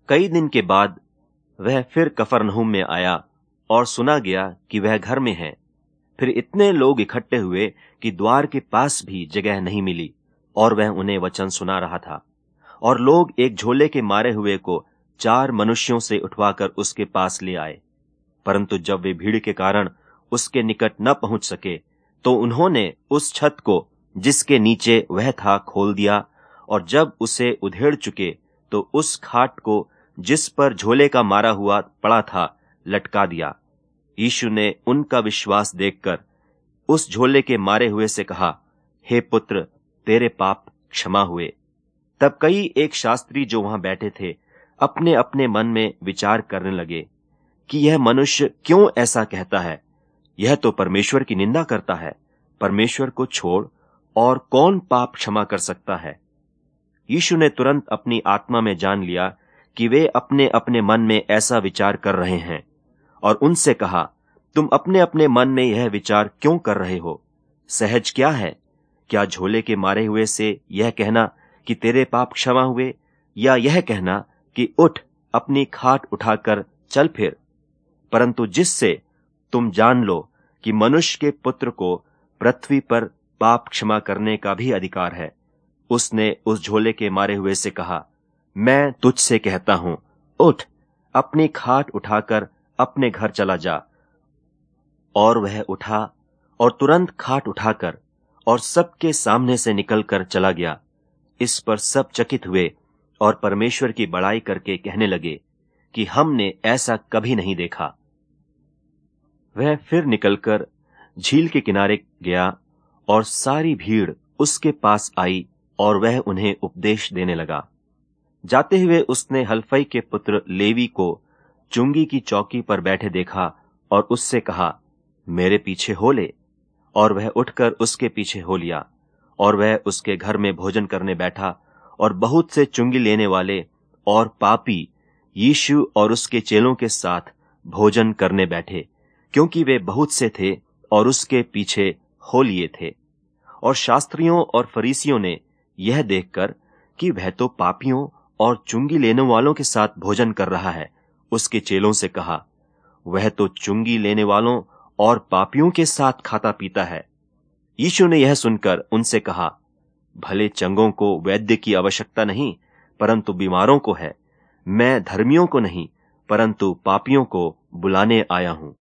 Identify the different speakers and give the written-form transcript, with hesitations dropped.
Speaker 1: कई दिन के बाद वह फिर कफरनहूम में आया और सुना गया कि वह घर में है। फिर इतने लोग इकट्ठे हुए कि द्वार के पास भी जगह नहीं मिली और वह उन्हें वचन सुना रहा था। और लोग एक झोले के मारे हुए को 4 मनुष्यों से उठवाकर उसके पास ले आए। परंतु जब वे भीड़ के कारण उसके निकट न पहुंच सके, तो उन्होंने उस छत को जिसके नीचे वह था खोल दिया, और जब उसे उधेड़ चुके तो उस खाट को जिस पर झोले का मारा हुआ पड़ा था लटका दिया। यीशु ने उनका विश्वास देखकर उस झोले के मारे हुए से कहा, हे पुत्र, तेरे पाप क्षमा हुए। तब कई एक शास्त्री जो वहां बैठे थे अपने अपने मन में विचार करने लगे कि यह मनुष्य क्यों ऐसा कहता है। यह तो परमेश्वर की निंदा करता है। परमेश्वर को छोड़ और कौन पाप क्षमा कर सकता है। यीशु ने तुरंत अपनी आत्मा में जान लिया कि वे अपने अपने मन में ऐसा विचार कर रहे हैं, और उनसे कहा, तुम अपने अपने मन में यह विचार क्यों कर रहे हो? सहज क्या है? क्या झोले के मारे हुए से यह कहना कि तेरे पाप क्षमा हुए, या यह कहना कि उठ, अपनी खाट उठाकर चल फिर? परंतु जिससे तुम जान लो कि मनुष्य के पुत्र को पृथ्वी पर पाप क्षमा करने का भी अधिकार है, उसने उस झोले के मारे हुए से कहा, मैं तुझसे कहता हूं, उठ, अपनी खाट उठाकर अपने घर चला जा। और वह उठा और तुरंत खाट उठाकर और सबके सामने से निकलकर चला गया। इस पर सब चकित हुए और परमेश्वर की बड़ाई करके कहने लगे कि हमने ऐसा कभी नहीं देखा। वह फिर निकलकर झील के किनारे गया और सारी भीड़ उसके पास आई और वह उन्हें उपदेश देने लगा। जाते हुए उसने हलफई के पुत्र लेवी को चुंगी की चौकी पर बैठे देखा और उससे कहा, मेरे पीछे हो ले। और वह उठकर उसके पीछे हो लिया, और वह उसके घर में भोजन करने बैठा। और बहुत से चुंगी लेने वाले और पापी यीशु और उसके चेलों के साथ भोजन करने बैठे, क्योंकि वे बहुत से थे और उसके पीछे हो लिए थे। और शास्त्रियों और फरीसियों ने यह देखकर कि वह तो पापियों और चुंगी लेने वालों के साथ भोजन कर रहा है, उसके चेलों से कहा, वह तो चुंगी लेने वालों और पापियों के साथ खाता पीता है। यीशु ने यह सुनकर उनसे कहा, भले चंगों को वैद्य की आवश्यकता नहीं, परंतु बीमारों को है। मैं धर्मियों को नहीं, परंतु पापियों को बुलाने आया हूं।